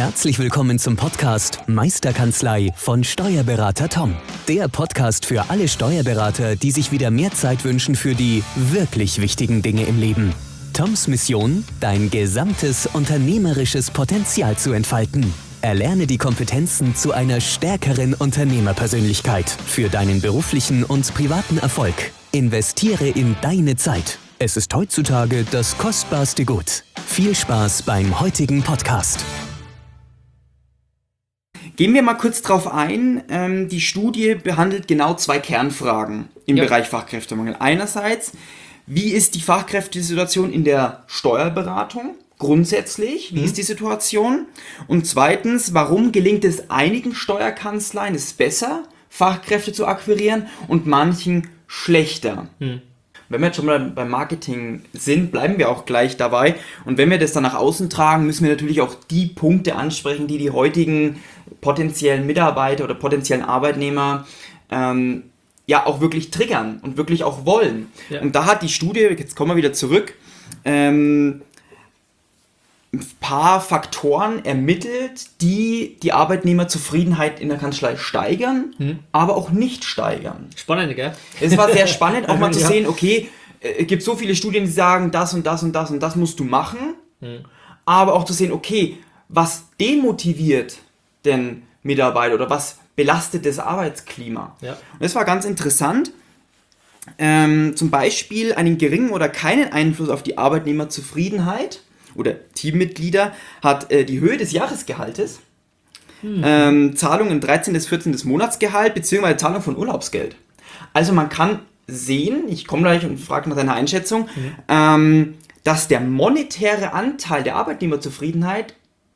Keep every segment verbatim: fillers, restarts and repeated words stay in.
Herzlich willkommen zum Podcast Meisterkanzlei von Steuerberater Tom. Der Podcast für alle Steuerberater, die sich wieder mehr Zeit wünschen für die wirklich wichtigen Dinge im Leben. Toms Mission, dein gesamtes unternehmerisches Potenzial zu entfalten. Erlerne die Kompetenzen zu einer stärkeren Unternehmerpersönlichkeit für deinen beruflichen und privaten Erfolg. Investiere in deine Zeit. Es ist heutzutage das kostbarste Gut. Viel Spaß beim heutigen Podcast. Gehen wir mal kurz drauf ein. Ähm, die Studie behandelt genau zwei Kernfragen im ja. Bereich Fachkräftemangel. Einerseits, wie ist die Fachkräftesituation in der Steuerberatung? Grundsätzlich, wie mhm. ist die Situation? Und zweitens, warum gelingt es einigen Steuerkanzleien es besser, Fachkräfte zu akquirieren und manchen schlechter? Mhm. Wenn wir jetzt schon mal beim Marketing sind, bleiben wir auch gleich dabei. Und wenn wir das dann nach außen tragen, müssen wir natürlich auch die Punkte ansprechen, die die heutigen potenziellen Mitarbeiter oder potenziellen Arbeitnehmer ähm, ja auch wirklich triggern und wirklich auch wollen. Ja. Und da hat die Studie, jetzt kommen wir wieder zurück, ähm, ein paar Faktoren ermittelt, die die Arbeitnehmerzufriedenheit in der Kanzlei steigern, hm. aber auch nicht steigern. Spannend, gell? Es war sehr spannend, auch mal zu ja. sehen, okay, es gibt so viele Studien, die sagen, das und das und das und das musst du machen, hm. aber auch zu sehen, okay, was demotiviert den Mitarbeiter oder was belastet das Arbeitsklima? Ja. Und das war ganz interessant. Ähm, zum Beispiel einen geringen oder keinen Einfluss auf die Arbeitnehmerzufriedenheit oder Teammitglieder hat äh, die Höhe des Jahresgehaltes, hm. ähm, Zahlung im dreizehnten bis vierzehnten Monatsgehalt bzw. Zahlung von Urlaubsgeld. Also man kann sehen, ich komme gleich und frage nach deiner Einschätzung, mhm. ähm, dass der monetäre Anteil der Arbeitnehmerzufriedenheit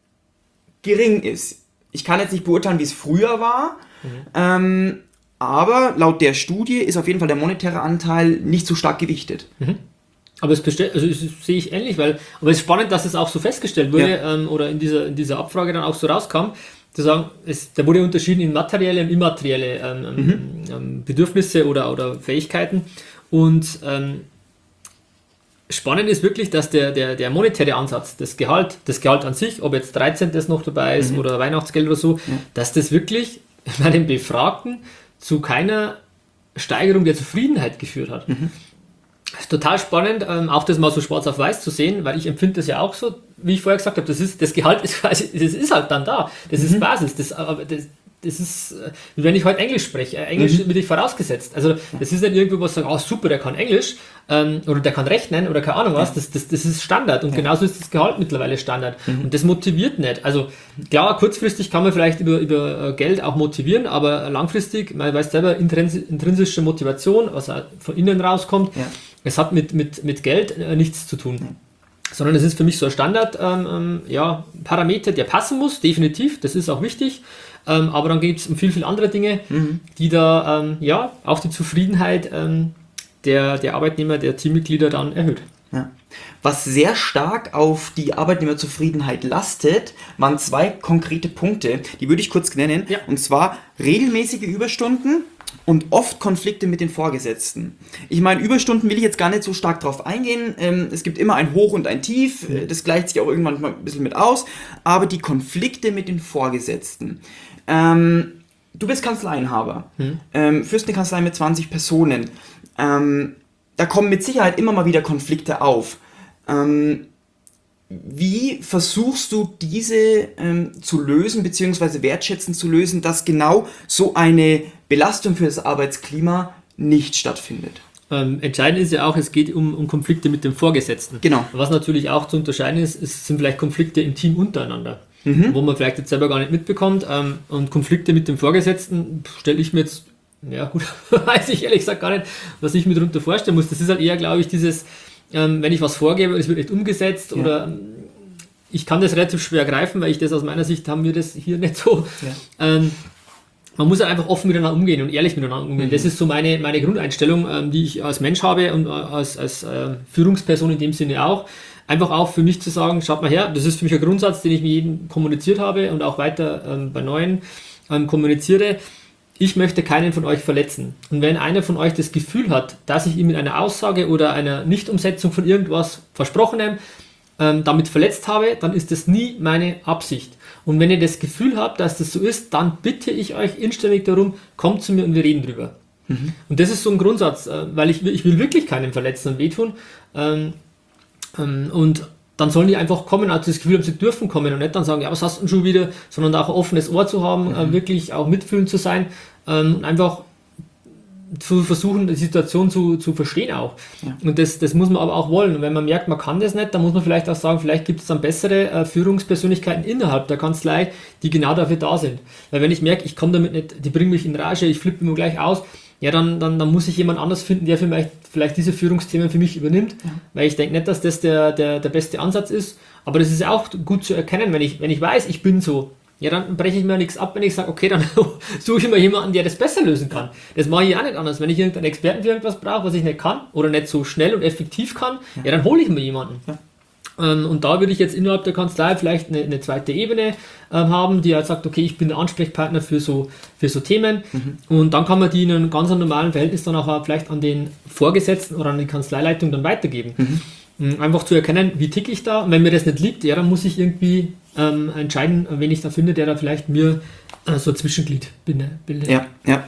gering ist. Ich kann jetzt nicht beurteilen, wie es früher war, mhm. ähm, aber laut der Studie ist auf jeden Fall der monetäre Anteil nicht so stark gewichtet. Mhm. Aber es bestell, also das sehe ich ähnlich, weil, aber es ist spannend, dass es auch so festgestellt wurde, ja. ähm, oder in dieser, in dieser Abfrage dann auch so rauskam, zu sagen, es, da wurde unterschieden in materielle und immaterielle ähm, mhm. ähm, Bedürfnisse oder, oder Fähigkeiten. Und ähm, spannend ist wirklich, dass der, der, der monetäre Ansatz, das Gehalt, das Gehalt an sich, ob jetzt dreizehnten noch dabei ist mhm. oder Weihnachtsgeld oder so, ja. dass das wirklich bei den Befragten zu keiner Steigerung der Zufriedenheit geführt hat. Mhm. Das ist total spannend, ähm, auch das mal so schwarz auf weiß zu sehen, weil ich empfinde das ja auch so, wie ich vorher gesagt habe, das, ist, das Gehalt ist quasi, das ist halt dann da, das mhm. ist Basis, das, aber das, das ist, wie wenn ich heute Englisch spreche, Englisch mhm. wird ich vorausgesetzt, also das ist nicht irgendwo was sagen, oh super, der kann Englisch ähm, oder der kann rechnen oder keine Ahnung was, das, das, das ist Standard und ja. genauso ist das Gehalt mittlerweile Standard mhm. und das motiviert nicht, also klar, kurzfristig kann man vielleicht über, über Geld auch motivieren, aber langfristig, man weiß selber, intrinsische Motivation, was von innen rauskommt, ja. es hat mit, mit, mit Geld äh, nichts zu tun. Mhm. Sondern es ist für mich so ein Standard, ähm, ja, Parameter, der passen muss, definitiv, das ist auch wichtig. Ähm, aber dann geht es um viel, viel andere Dinge, mhm. die da ähm, ja, auch die Zufriedenheit ähm, der, der Arbeitnehmer, der Teammitglieder dann erhöht. Ja. Was sehr stark auf die Arbeitnehmerzufriedenheit lastet, waren zwei konkrete Punkte, die würde ich kurz nennen. Ja. Und zwar regelmäßige Überstunden und oft Konflikte mit den Vorgesetzten. Ich meine, Überstunden will ich jetzt gar nicht so stark drauf eingehen. Ähm, es gibt immer ein Hoch und ein Tief. Mhm. Das gleicht sich auch irgendwann mal ein bisschen mit aus. Aber die Konflikte mit den Vorgesetzten. Ähm, du bist Kanzleienhaber. Mhm. Ähm, führst eine Kanzlei mit zwanzig Personen. Ähm, da kommen mit Sicherheit immer mal wieder Konflikte auf. Ähm, Wie versuchst du diese ähm, zu lösen, beziehungsweise wertschätzend zu lösen, dass genau so eine Belastung für das Arbeitsklima nicht stattfindet? Ähm, entscheidend ist ja auch, es geht um, um Konflikte mit dem Vorgesetzten. Genau. Was natürlich auch zu unterscheiden ist, ist sind vielleicht Konflikte im Team untereinander, mhm. wo man vielleicht jetzt selber gar nicht mitbekommt. Ähm, und Konflikte mit dem Vorgesetzten stelle ich mir jetzt, ja gut, weiß ich ehrlich gesagt gar nicht, was ich mir darunter vorstellen muss. Das ist halt eher, glaube ich, dieses... Ähm, wenn ich was vorgebe und es wird nicht umgesetzt ja. oder ähm, ich kann das relativ schwer greifen, weil ich das aus meiner Sicht haben wir das hier nicht so. Ja. Ähm, man muss ja einfach offen miteinander umgehen und ehrlich miteinander umgehen. Mhm. Das ist so meine, meine Grundeinstellung, ähm, die ich als Mensch habe und äh, als, als äh, Führungsperson in dem Sinne auch. Einfach auch für mich zu sagen, schaut mal her, das ist für mich ein Grundsatz, den ich mit jedem kommuniziert habe und auch weiter ähm, bei Neuen ähm, kommuniziere. Ich möchte keinen von euch verletzen. Und wenn einer von euch das Gefühl hat, dass ich ihm mit einer Aussage oder einer Nichtumsetzung von irgendwas Versprochenem ähm, damit verletzt habe, dann ist das nie meine Absicht. Und wenn ihr das Gefühl habt, dass das so ist, dann bitte ich euch inständig darum, kommt zu mir und wir reden drüber. Mhm. Und das ist so ein Grundsatz, äh, weil ich, ich will wirklich keinen verletzen und wehtun. Ähm, ähm, und dann sollen die einfach kommen, also das Gefühl haben, sie dürfen kommen und nicht dann sagen, ja, was hast du denn schon wieder, sondern auch ein offenes Ohr zu haben, mhm. äh, wirklich auch mitfühlend zu sein ähm, und einfach zu versuchen, die Situation zu, zu verstehen auch. Ja. Und das, das muss man aber auch wollen. Und wenn man merkt, man kann das nicht, dann muss man vielleicht auch sagen, vielleicht gibt es dann bessere äh, Führungspersönlichkeiten innerhalb der Kanzlei, die genau dafür da sind. Weil wenn ich merke, ich komme damit nicht, die bringen mich in Rage, ich flippe immer gleich aus, ja, dann, dann, dann muss ich jemand anders finden, der vielleicht, vielleicht diese Führungsthemen für mich übernimmt, ja. Weil ich denke nicht, dass das der, der, der beste Ansatz ist, aber das ist auch gut zu erkennen, wenn ich, wenn ich weiß, ich bin so, ja, dann breche ich mir nichts ab, wenn ich sage, okay, dann suche ich mir jemanden, der das besser lösen kann. Das mache ich auch nicht anders. Wenn ich irgendeinen Experten für irgendwas brauche, was ich nicht kann oder nicht so schnell und effektiv kann, ja, ja dann hole ich mir jemanden. Ja. Ähm, und da würde ich jetzt innerhalb der Kanzlei vielleicht eine, eine zweite Ebene ähm, haben, die halt sagt, okay, ich bin der Ansprechpartner für so, für so Themen. Mhm. Und dann kann man die in einem ganz normalen Verhältnis dann auch vielleicht an den Vorgesetzten oder an die Kanzleileitung dann weitergeben. Mhm. Einfach zu erkennen, wie ticke ich da. Und wenn mir das nicht liegt, ja, dann muss ich irgendwie ähm, entscheiden, wen ich da finde, der da vielleicht mir äh, so ein Zwischenglied bildet. Ja, ja.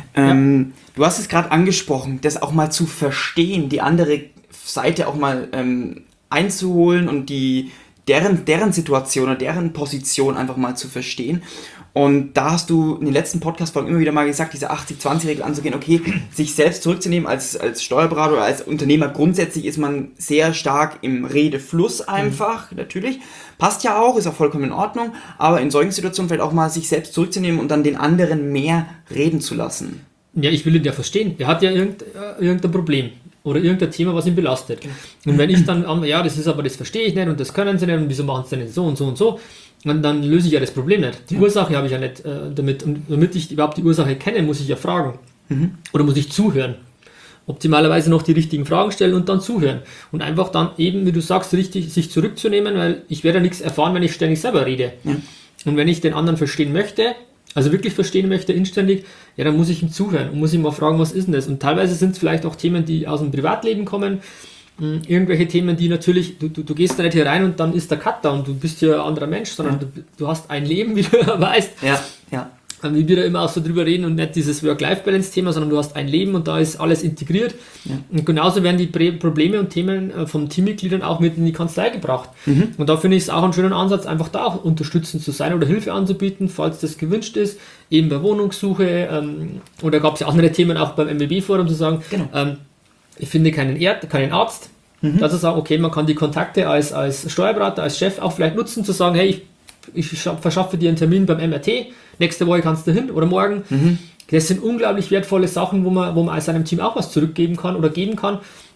ähm, du hast es gerade angesprochen, das auch mal zu verstehen, die andere Seite auch mal ähm, einzuholen und die deren, deren Situation oder deren Position einfach mal zu verstehen. Und da hast du in den letzten Podcast-Folgen immer wieder mal gesagt, diese achtzig zwanzig Regel anzugehen, okay, sich selbst zurückzunehmen als, als Steuerberater oder als Unternehmer. Grundsätzlich ist man sehr stark im Redefluss einfach, mhm. natürlich. Passt ja auch, ist auch vollkommen in Ordnung. Aber in solchen Situationen vielleicht auch mal sich selbst zurückzunehmen und dann den anderen mehr reden zu lassen. Ja, ich will ihn ja verstehen. Der hat ja irgend, äh, irgendein Problem. Oder irgendein Thema, was ihn belastet. Und wenn ich dann, ja, das ist aber, das verstehe ich nicht und das können sie nicht und wieso machen sie nicht so und so und so, und dann löse ich ja das Problem nicht. Die ja. Ursache habe ich ja nicht äh, damit. Und damit ich überhaupt die Ursache kenne, muss ich ja fragen. Mhm. Oder muss ich zuhören. Optimalerweise noch die richtigen Fragen stellen und dann zuhören. Und einfach dann eben, wie du sagst, richtig sich zurückzunehmen, weil ich werde ja nichts erfahren, wenn ich ständig selber rede. Ja. Und wenn ich den anderen verstehen möchte, also wirklich verstehen möchte, inständig, ja, dann muss ich ihm zuhören und muss ihm mal fragen, was ist denn das? Und teilweise sind es vielleicht auch Themen, die aus dem Privatleben kommen, mh, irgendwelche Themen, die natürlich, du, du, du gehst da nicht hier rein und dann ist der Cut da und du bist hier ein anderer Mensch, sondern ja. du, du hast ein Leben, wie du weißt. Ja, ja. Wie wir da immer auch so drüber reden und nicht dieses Work-Life-Balance-Thema, sondern du hast ein Leben und da ist alles integriert. Ja. Und genauso werden die Pre- Probleme und Themen von Teammitgliedern auch mit in die Kanzlei gebracht. Mhm. Und da finde ich es auch einen schönen Ansatz, einfach da auch unterstützend zu sein oder Hilfe anzubieten, falls das gewünscht ist, eben bei Wohnungssuche. Ähm, oder gab es ja auch andere Themen auch beim M B B-Forum zu sagen, genau. ähm, ich finde keinen, Erd- keinen Arzt. Mhm. Da zu sagen, okay, man kann die Kontakte als, als Steuerberater, als Chef auch vielleicht nutzen, zu sagen, hey, ich ich verschaffe dir einen Termin beim M R T, nächste Woche kannst du hin oder morgen. Mhm. Das sind unglaublich wertvolle Sachen, wo man, wo man als seinem Team auch was zurückgeben kann oder geben kann.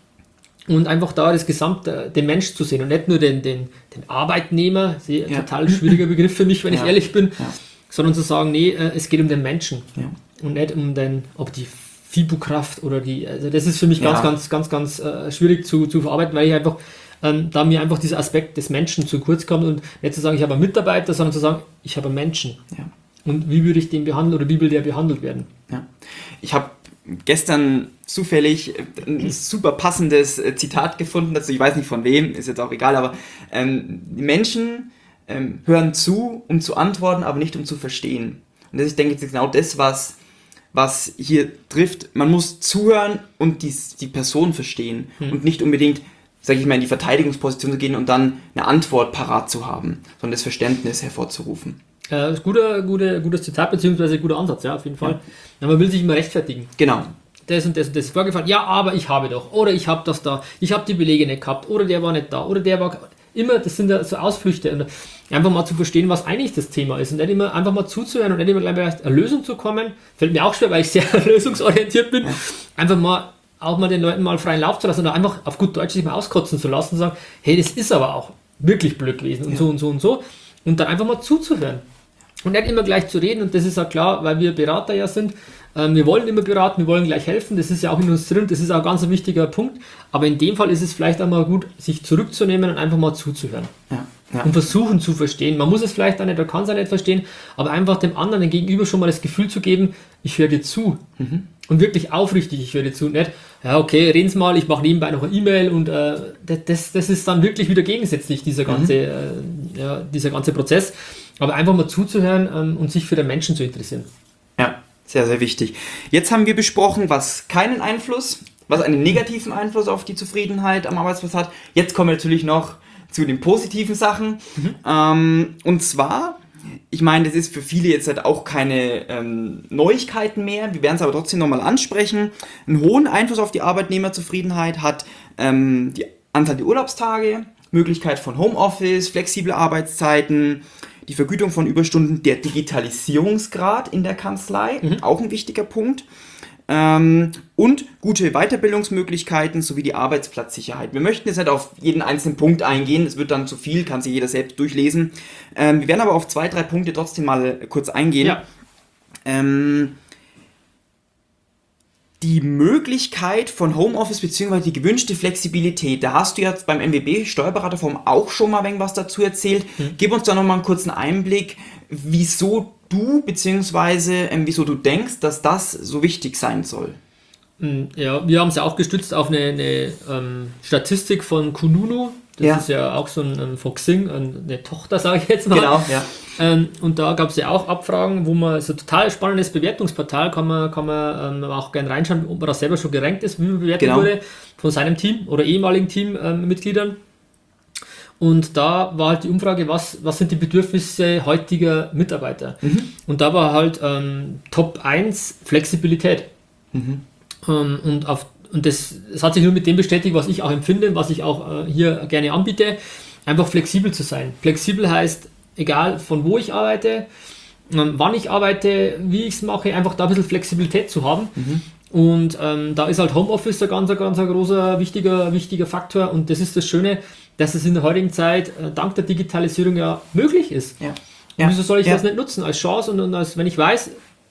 Und einfach da das Gesamte, den Mensch zu sehen und nicht nur den, den, den Arbeitnehmer, sehr, ja. total schwieriger Begriff für mich, wenn ja. ich ehrlich bin, ja. sondern zu sagen, nee, es geht um den Menschen ja. und nicht um den, ob die Fibokraft oder die, also das ist für mich ja. ganz, ganz, ganz, ganz äh, schwierig zu, zu verarbeiten, weil ich einfach Ähm, da mir einfach dieser Aspekt des Menschen zu kurz kommt und nicht zu sagen, ich habe einen Mitarbeiter, sondern zu sagen, ich habe einen Menschen. Ja. Und wie würde ich den behandeln oder wie will der behandelt werden? Ja. Ich habe gestern zufällig ein super passendes Zitat gefunden dazu, ich weiß nicht von wem, ist jetzt auch egal, aber ähm, die Menschen ähm, hören zu, um zu antworten, aber nicht um zu verstehen. Und das, ich denke, das ist genau das, was, was hier trifft. Man muss zuhören und die, die Person verstehen hm. und nicht unbedingt, sage ich mal, in die Verteidigungsposition zu gehen und dann eine Antwort parat zu haben, sondern das Verständnis hervorzurufen. Äh, ist guter, guter, gutes Zitat, beziehungsweise guter Ansatz, ja, auf jeden Fall. Ja. Man will sich immer rechtfertigen. Genau. Das und das und das ist vorgefallen. Ja, aber ich habe doch. Oder ich habe das da. Ich habe die Belege nicht gehabt. Oder der war nicht da. Oder der war... Immer, das sind ja so Ausflüchte. Und einfach mal zu verstehen, was eigentlich das Thema ist. Und nicht immer einfach mal zuzuhören und nicht immer gleich bei einer Lösung zu kommen. Fällt mir auch schwer, weil ich sehr lösungsorientiert bin. Ja. Einfach mal auch mal den Leuten mal freien Lauf zu lassen oder einfach auf gut Deutsch sich mal auskotzen zu lassen und sagen, hey, das ist aber auch wirklich blöd gewesen und ja. so und so und so. Und dann einfach mal zuzuhören. Und nicht immer gleich zu reden. Und das ist auch klar, weil wir Berater ja sind. Ähm, wir wollen immer beraten, wir wollen gleich helfen. Das ist ja auch in uns drin. Das ist auch ein ganz ein wichtiger Punkt. Aber in dem Fall ist es vielleicht auch mal gut, sich zurückzunehmen und einfach mal zuzuhören. Ja. Ja. Und versuchen zu verstehen. Man muss es vielleicht auch nicht, oder kann es auch nicht verstehen, aber einfach dem anderen, dem Gegenüber schon mal das Gefühl zu geben, ich höre dir zu. Mhm. Und wirklich aufrichtig, ich höre dir zu. Nicht, ja okay, reden Sie mal, ich mache nebenbei noch eine E-Mail und äh, das, das ist dann wirklich wieder gegensätzlich, dieser ganze, mhm. äh, ja, dieser ganze Prozess. Aber einfach mal zuzuhören ähm, und sich für den Menschen zu interessieren. Ja, sehr, sehr wichtig. Jetzt haben wir besprochen, was keinen Einfluss, was einen negativen Einfluss auf die Zufriedenheit am Arbeitsplatz hat. Jetzt kommen wir natürlich noch zu den positiven Sachen. Mhm. Ähm, und zwar, ich meine, das ist für viele jetzt halt auch keine ähm, Neuigkeiten mehr. Wir werden es aber trotzdem nochmal ansprechen. Einen hohen Einfluss auf die Arbeitnehmerzufriedenheit hat ähm, die Anzahl der Urlaubstage, Möglichkeit von Homeoffice, flexible Arbeitszeiten, die Vergütung von Überstunden, der Digitalisierungsgrad in der Kanzlei, mhm. auch ein wichtiger Punkt. Ähm, und gute Weiterbildungsmöglichkeiten sowie die Arbeitsplatzsicherheit. Wir möchten jetzt nicht auf jeden einzelnen Punkt eingehen, es wird dann zu viel, kann sich jeder selbst durchlesen. Ähm, wir werden aber auf zwei, drei Punkte trotzdem mal kurz eingehen. Ja. Ähm, die Möglichkeit von Homeoffice bzw. die gewünschte Flexibilität, da hast du jetzt beim M W B Steuerberaterforum auch schon mal was dazu erzählt. Mhm. Gib uns da nochmal einen kurzen Einblick, wieso du bzw. Ähm, wieso du denkst, dass das so wichtig sein soll. Ja, wir haben es ja auch gestützt auf eine, eine ähm, Statistik von Kununu. Das ja. ist ja auch so ein, ein von Xing, eine Tochter, sage ich jetzt mal. Genau, ja. Ähm, und da gab es ja auch Abfragen, wo man so total spannendes Bewertungsportal, kann man, kann man ähm, auch gerne reinschauen, ob man da selber schon gerankt ist, wie man bewertet genau. wurde von seinem Team oder ehemaligen Teammitgliedern. Ähm, Und da war halt die Umfrage, was, was sind die Bedürfnisse heutiger Mitarbeiter? Mhm. Und da war halt ähm, Top eins Flexibilität. Mhm. Ähm, und auf, und das, das hat sich nur mit dem bestätigt, was ich auch empfinde, was ich auch äh, hier gerne anbiete, einfach flexibel zu sein. Flexibel heißt, egal von wo ich arbeite, ähm, wann ich arbeite, wie ich es mache, einfach da ein bisschen Flexibilität zu haben. Mhm. Und ähm, da ist halt Homeoffice ein ganz, ganz ein großer, wichtiger, wichtiger Faktor. Und das ist das Schöne, dass es in der heutigen Zeit äh, dank der Digitalisierung ja möglich ist. Ja. Ja. Wieso soll ich ja. das nicht nutzen als Chance und, und als, wenn ich weiß,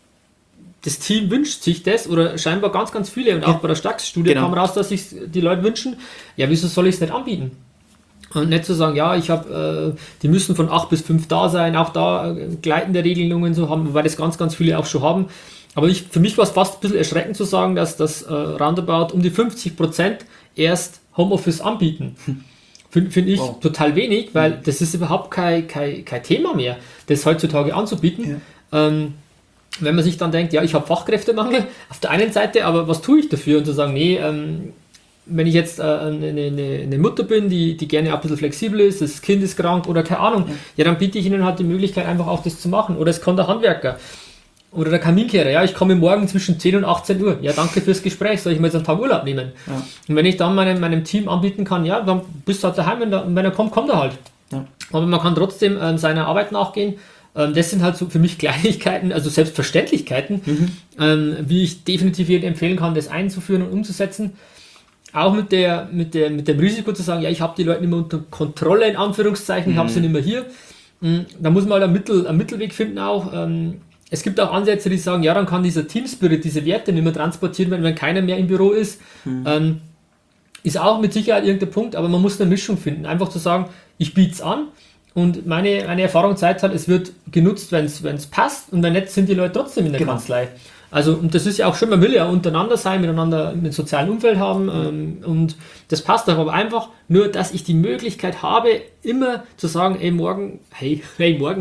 das Team wünscht sich das oder scheinbar ganz, ganz viele und ja. auch bei der Stax-Studie genau. kam raus, dass sich die Leute wünschen, ja, wieso soll ich es nicht anbieten? Und nicht zu sagen, ja, ich habe, äh, die müssen von acht bis fünf da sein, auch da äh, gleitende Regelungen so haben, wobei das ganz, ganz viele auch schon haben. Aber ich, für mich war es fast ein bisschen erschreckend zu sagen, dass das äh, roundabout um die fünfzig Prozent erst Homeoffice anbieten. Hm. Finde find ich wow. total wenig, weil mhm. das ist überhaupt kein, kein, kein Thema mehr, das heutzutage anzubieten. Ja. Ähm, wenn man sich dann denkt, ja, ich habe Fachkräftemangel auf der einen Seite, aber was tue ich dafür? Und zu sagen, nee, ähm, wenn ich jetzt äh, eine, eine, eine Mutter bin, die, die gerne ein bisschen flexibel ist, das Kind ist krank oder keine Ahnung, ja. ja, dann biete ich ihnen halt die Möglichkeit, einfach auch das zu machen. Oder es kann der Handwerker. Oder der Kaminkehrer, ja, ich komme morgen zwischen zehn und achtzehn Uhr. Ja, danke fürs Gespräch, soll ich mir jetzt einen Tag Urlaub nehmen? Ja. Und wenn ich dann meinem, meinem Team anbieten kann, ja, dann bist du halt daheim, wenn, der, wenn er kommt, kommt er halt. Ja. Aber man kann trotzdem ähm, seiner Arbeit nachgehen. Ähm, das sind halt so für mich Kleinigkeiten, also Selbstverständlichkeiten, mhm. ähm, wie ich definitiv jedem empfehlen kann, das einzuführen und umzusetzen. Auch mit, der, mit, der, mit dem Risiko zu sagen, ja, ich habe die Leute nicht mehr unter Kontrolle, in Anführungszeichen, mhm. ich habe sie nicht mehr hier. Mhm. Da muss man halt einen, Mittel, einen Mittelweg finden auch. Ähm, Es gibt auch Ansätze, die sagen, ja, dann kann dieser Teamspirit, diese Werte nicht mehr transportiert werden, wenn keiner mehr im Büro ist. Mhm. Ähm, ist auch mit Sicherheit irgendein Punkt, aber man muss eine Mischung finden. Einfach zu sagen, ich biete es an und meine, meine Erfahrung zeigt halt, es wird genutzt, wenn es passt und wenn nicht, sind die Leute trotzdem in der genau. Kanzlei. Also, und das ist ja auch schön, man will ja untereinander sein, miteinander ein sozialen Umfeld haben ähm, und das passt auch, aber einfach nur, dass ich die Möglichkeit habe, immer zu sagen, ey, morgen, hey, hey, morgen,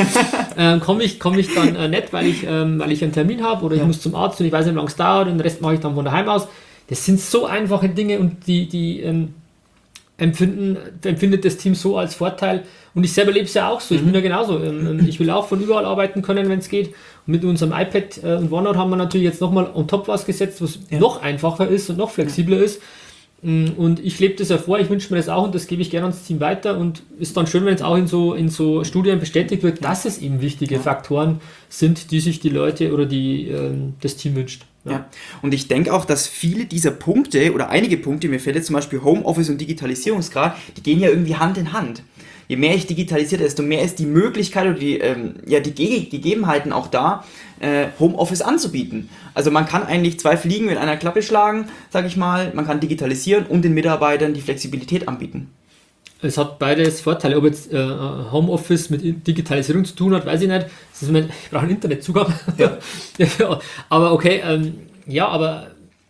ähm, komme ich, komm ich dann äh, nicht, weil ich, ähm, weil ich einen Termin habe oder ja. ich muss zum Arzt und ich weiß nicht, wie lange es dauert und den Rest mache ich dann von daheim aus. Das sind so einfache Dinge und die, die ähm, empfinden, empfindet das Team so als Vorteil. Und ich selber lebe es ja auch so. Ich bin ja genauso. Ich will auch von überall arbeiten können, wenn es geht. Und mit unserem iPad und OneNote haben wir natürlich jetzt nochmal on top was gesetzt, was ja. noch einfacher ist und noch flexibler ist. Und ich lebe das ja vor, ich wünsche mir das auch und das gebe ich gerne ans Team weiter. Und ist dann schön, wenn es auch in so, in so Studien bestätigt wird, dass es eben wichtige ja. Faktoren sind, die sich die Leute oder die, ähm, das Team wünscht. Ja. ja, und ich denke auch, dass viele dieser Punkte oder einige Punkte, mir fällt jetzt zum Beispiel Homeoffice und Digitalisierungsgrad, die gehen ja irgendwie Hand in Hand. Je mehr ich digitalisiere, desto mehr ist die Möglichkeit oder die, ähm, ja, die Ge- Gegebenheiten auch da, äh, Homeoffice anzubieten. Also man kann eigentlich zwei Fliegen mit einer Klappe schlagen, sage ich mal. Man kann digitalisieren und den Mitarbeitern die Flexibilität anbieten. es hat beides Vorteile. Ob jetzt äh, Homeoffice mit Digitalisierung zu tun hat, weiß ich nicht. Das ist mein, ich brauche einen Internetzugang. Ja. Ja, aber okay, ähm, ja, aber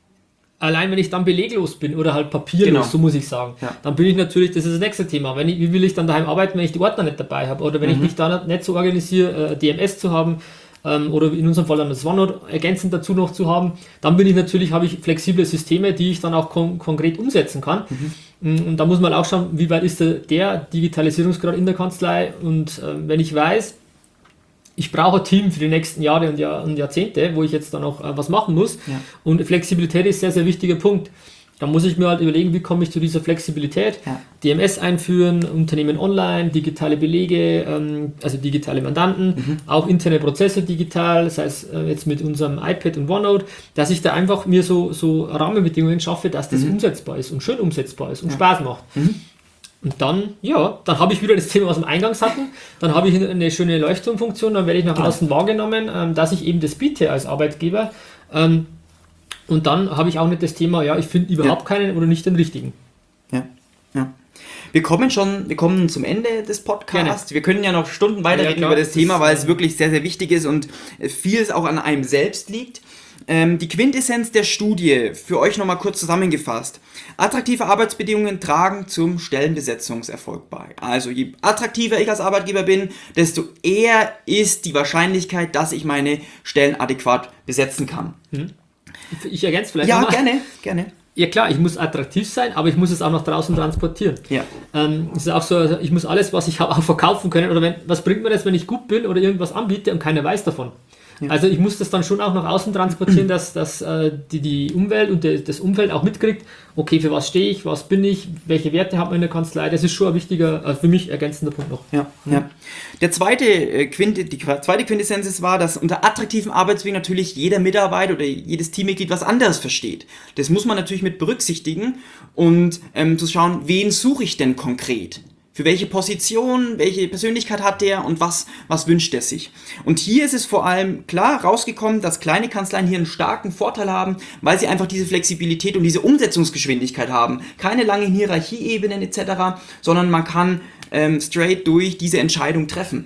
allein wenn ich dann beleglos bin oder halt papierlos, genau. so muss ich sagen, ja. dann bin ich natürlich, das ist das nächste Thema. Wenn ich, wie will ich dann daheim arbeiten, wenn ich die Ordner nicht dabei habe? Oder wenn mhm. ich mich da nicht so organisiere, äh, D M S zu haben, oder in unserem Fall dann das OneNote ergänzend dazu noch zu haben, dann bin ich natürlich, habe ich flexible Systeme, die ich dann auch kon- konkret umsetzen kann. Mhm. Und da muss man auch schauen, wie weit ist der, der Digitalisierungsgrad in der Kanzlei, und äh, wenn ich weiß, ich brauche ein Team für die nächsten Jahre und, Jahr, und Jahrzehnte, wo ich jetzt dann auch äh, was machen muss, ja. und Flexibilität ist ein sehr, sehr wichtiger Punkt. Da muss ich mir halt überlegen, wie komme ich zu dieser Flexibilität. Ja. D M S einführen, Unternehmen online, digitale Belege, ähm, also digitale Mandanten, mhm. auch interne Prozesse digital, das heißt äh, jetzt mit unserem iPad und OneNote, dass ich da einfach mir so, so Rahmenbedingungen schaffe, dass das mhm. umsetzbar ist und schön umsetzbar ist und ja. Spaß macht. Mhm. Und dann, ja, dann habe ich wieder das Thema, was wir eingangs hatten, dann habe ich eine schöne Leuchtturmfunktion, dann werde ich nach ja. außen wahrgenommen, ähm, dass ich eben das biete als Arbeitgeber. Ähm, Und dann habe ich auch nicht das Thema, ja, ich finde überhaupt ja. keinen oder nicht den richtigen. Ja, ja. Wir kommen schon, wir kommen zum Ende des Podcasts. Gerne. Wir können ja noch Stunden weiterreden ja, über das, das Thema, weil es wirklich sehr, sehr wichtig ist und vieles auch an einem selbst liegt. Ähm, die Quintessenz der Studie, für euch nochmal kurz zusammengefasst. Attraktive Arbeitsbedingungen tragen zum Stellenbesetzungserfolg bei. Also je attraktiver ich als Arbeitgeber bin, desto eher ist die Wahrscheinlichkeit, dass ich meine Stellen adäquat besetzen kann. Mhm. Ich ergänze vielleicht Ja, nochmal. gerne, gerne. Ja klar, ich muss attraktiv sein, aber ich muss es auch nach draußen transportieren. Ja. Ähm, es ist auch so, also ich muss alles, was ich habe, auch verkaufen können. Oder wenn, was bringt mir das, wenn ich gut bin oder irgendwas anbiete und keiner weiß davon? Ja. Also ich muss das dann schon auch nach außen transportieren, dass, dass äh, die, die Umwelt und die, das Umfeld auch mitkriegt, okay, für was stehe ich, was bin ich, welche Werte hat man in der Kanzlei, das ist schon ein wichtiger, also für mich ergänzender Punkt noch. Ja, ja. Der zweite, äh, Quinte, die zweite Quintessenz war, dass unter attraktiven Arbeitswegen natürlich jeder Mitarbeiter oder jedes Teammitglied was anderes versteht. Das muss man natürlich mit berücksichtigen und ähm, zu schauen, wen suche ich denn konkret? Für welche Position, welche Persönlichkeit hat der und was, was wünscht er sich? Und hier ist es vor allem klar rausgekommen, dass kleine Kanzleien hier einen starken Vorteil haben, weil sie einfach diese Flexibilität und diese Umsetzungsgeschwindigkeit haben. Keine langen Hierarchieebenen et cetera, sondern man kann ähm, straight durch diese Entscheidung treffen.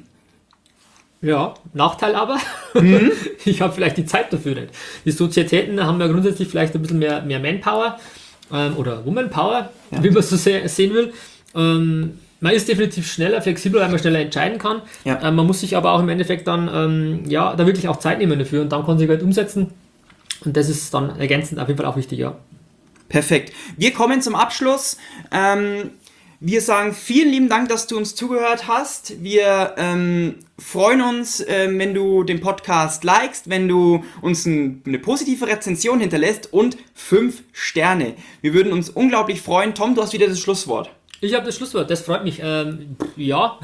Ja, Nachteil aber, mhm. ich habe vielleicht die Zeit dafür nicht. Die Sozietäten haben ja grundsätzlich vielleicht ein bisschen mehr, mehr Manpower ähm, oder Womanpower, ja. wie man es so se- sehen will. Ähm, Man ist definitiv schneller, flexibler, weil man schneller entscheiden kann. Ja. Ähm, man muss sich aber auch im Endeffekt dann, ähm, ja, da wirklich auch Zeit nehmen dafür und dann konsequent umsetzen. Und das ist dann ergänzend auf jeden Fall auch wichtig, ja. Perfekt. Wir kommen zum Abschluss. Ähm, wir sagen vielen lieben Dank, dass du uns zugehört hast. Wir ähm, freuen uns, äh, wenn du den Podcast likest, wenn du uns ein, eine positive Rezension hinterlässt und fünf Sterne. Wir würden uns unglaublich freuen. Tom, du hast wieder das Schlusswort. Ich habe das Schlusswort, das freut mich. Ähm, ja,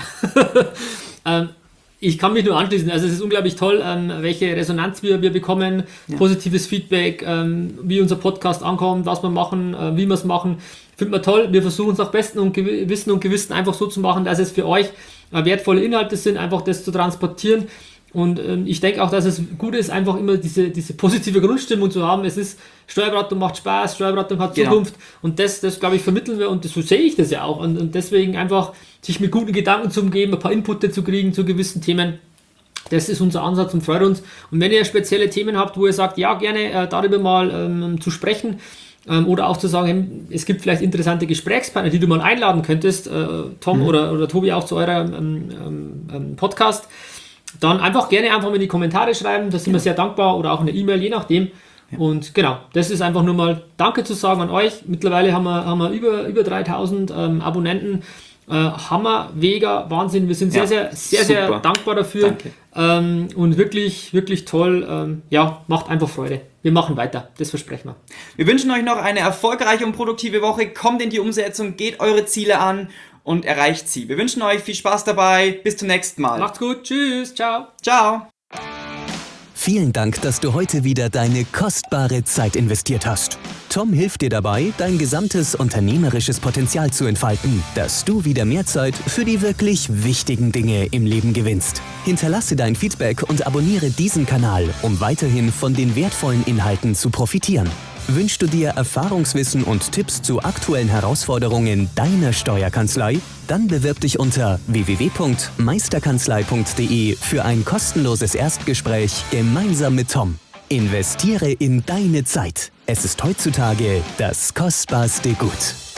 ähm, ich kann mich nur anschließen. Also es ist unglaublich toll, ähm, welche Resonanz wir, wir bekommen, ja. positives Feedback, ähm, wie unser Podcast ankommt, was wir machen, äh, wie wir es machen. Finden wir toll. Wir versuchen es nach Besten und Gewissen und Gewissen einfach so zu machen, dass es für euch äh, wertvolle Inhalte sind, einfach das zu transportieren. Und ähm, ich denke auch, dass es gut ist, einfach immer diese, diese positive Grundstimmung zu haben. Es ist, Steuerberatung macht Spaß, Steuerberatung hat Zukunft. Genau. Und das, das glaube ich, vermitteln wir und das, so sehe ich das ja auch. Und, und deswegen einfach sich mit guten Gedanken zu umgeben, ein paar Inputte zu kriegen zu gewissen Themen. Das ist unser Ansatz und freut uns. Und wenn ihr spezielle Themen habt, wo ihr sagt, ja, gerne äh, darüber mal ähm, zu sprechen, ähm, oder auch zu sagen, es gibt vielleicht interessante Gesprächspartner, die du mal einladen könntest, äh, Tom mhm. oder, oder Tobi auch zu eurem ähm, ähm, Podcast, dann einfach gerne einfach mal in die Kommentare schreiben, da sind genau. wir sehr dankbar, oder auch eine E-Mail, je nachdem. Ja. Und genau, das ist einfach nur mal Danke zu sagen an euch. Mittlerweile haben wir, haben wir über, über dreitausend ähm, Abonnenten. Äh, Hammer, Mega, Wahnsinn. Wir sind sehr, ja, sehr, sehr, super. sehr dankbar dafür. Ähm, und wirklich, wirklich toll. Ähm, ja, macht einfach Freude. Wir machen weiter, das versprechen wir. Wir wünschen euch noch eine erfolgreiche und produktive Woche. Kommt in die Umsetzung, geht eure Ziele an und erreicht sie. Wir wünschen euch viel Spaß dabei. Bis zum nächsten Mal. Macht's gut. Tschüss. Ciao. Ciao. Vielen Dank, dass du heute wieder deine kostbare Zeit investiert hast. Tom hilft dir dabei, dein gesamtes unternehmerisches Potenzial zu entfalten, dass du wieder mehr Zeit für die wirklich wichtigen Dinge im Leben gewinnst. Hinterlasse dein Feedback und abonniere diesen Kanal, um weiterhin von den wertvollen Inhalten zu profitieren. Wünschst du dir Erfahrungswissen und Tipps zu aktuellen Herausforderungen deiner Steuerkanzlei? Dann bewirb dich unter w w w punkt meisterkanzlei punkt d e für ein kostenloses Erstgespräch gemeinsam mit Tom. Investiere in deine Zeit. Es ist heutzutage das kostbarste Gut.